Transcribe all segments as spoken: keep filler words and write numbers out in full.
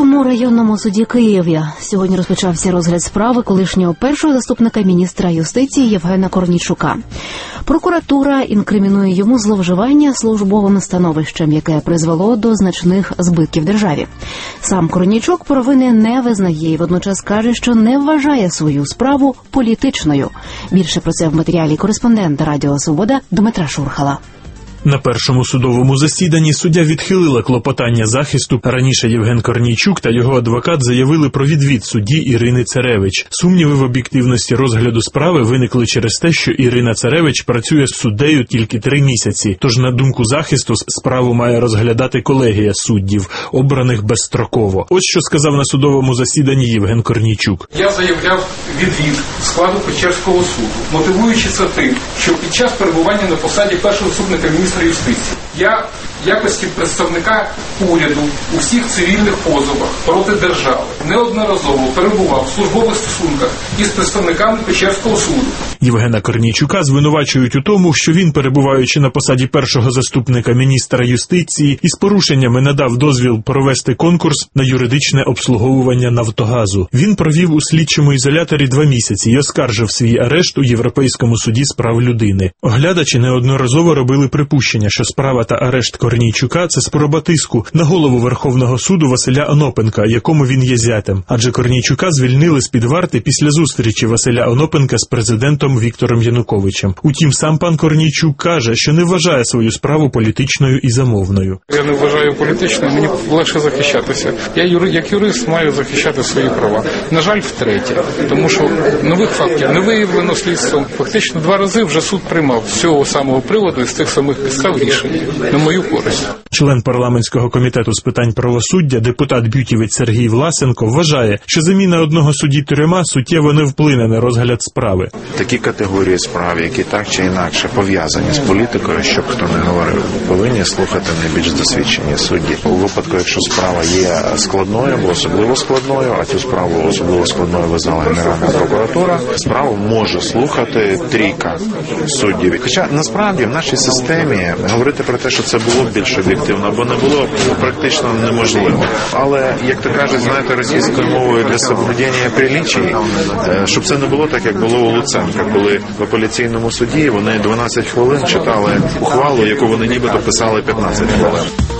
Київському районному суді Києва сьогодні розпочався розгляд справи колишнього першого заступника міністра юстиції Євгена Корнійчука. Прокуратура інкримінує йому зловживання службовим становищем, яке призвело до значних збитків державі. Сам Корнійчук провини не визнає і водночас каже, що не вважає свою справу політичною. Більше про це в матеріалі кореспондента Радіо Свобода Дмитра Шурхала. На першому судовому засіданні суддя відхилила клопотання захисту. Раніше Євген Корнійчук та його адвокат заявили про відвід судді Ірини Царевич. Сумніви в об'єктивності розгляду справи виникли через те, що Ірина Царевич працює суддею тільки три місяці. Тож, на думку захисту, справу має розглядати колегія суддів, обраних безстроково. Ось що сказав на судовому засіданні Євген Корнійчук. Я заявляв відвід складу Печерського суду, мотивуючи це тим, що під час перебування на посаді першого заступника міністра юстиції я в якості представника уряду у всіх цивільних позовах проти держави неодноразово перебував в службових стосунках із представниками Печерського суду. Євгена Корнійчука звинувачують у тому, що він, перебуваючи на посаді першого заступника міністра юстиції, із порушеннями надав дозвіл провести конкурс на юридичне обслуговування «Нафтогазу». Він провів у слідчому ізоляторі два місяці і оскаржив свій арешт у Європейському суді з прав людини. Оглядачі неодноразово робили припущення, що справа та арешт Корнійчука – це спроба тиску на голову Верховного суду Василя Онопенка, якому він є зятем. Адже Корнійчука звільнили з-під варти після зустрічі Василя Онопенка з президентом Віктором Януковичем. Утім, сам пан Корнійчук каже, що не вважає свою справу політичною і замовною. Я не вважаю політичною, мені легше захищатися. Я юри, як юрист маю захищати свої права. На жаль, втретє. Тому що нових фактів не виявлено слідством. Фактично два рази вже суд приймав з цього самого приводу і з тих самих підстав рішення на мою користь. Член парламентського комітету з питань правосуддя, депутат-бютівець Сергій Власенко, вважає, що заміна одного судді трьома суттєво не вплине на розгляд справи. Такі категорії справ, які так чи інакше пов'язані з політикою, щоб хто не говорив, повинні слухати найбільш досвідчені судді. У випадку, якщо справа є складною або особливо складною, а цю справу особливо складною визнала Генеральна прокуратура, справу може слухати трійка суддів. Хоча насправді в нашій системі говорити про те, що це було б більш об'єктивно, або не було практично неможливо. Але, як то кажуть, знаєте, російською мовою для соблюдення приличій, щоб це не було так, як було у Луценка, коли в апеляційному суді вони дванадцять хвилин читали ухвалу, яку вони нібито писали п'ятнадцять хвилин.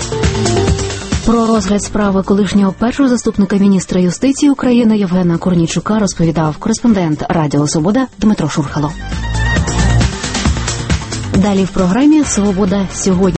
Про розгляд справи колишнього першого заступника міністра юстиції України Євгена Корнійчука розповідав кореспондент Радіо Свобода Дмитро Шурхало. Далі в програмі «Свобода сьогодні».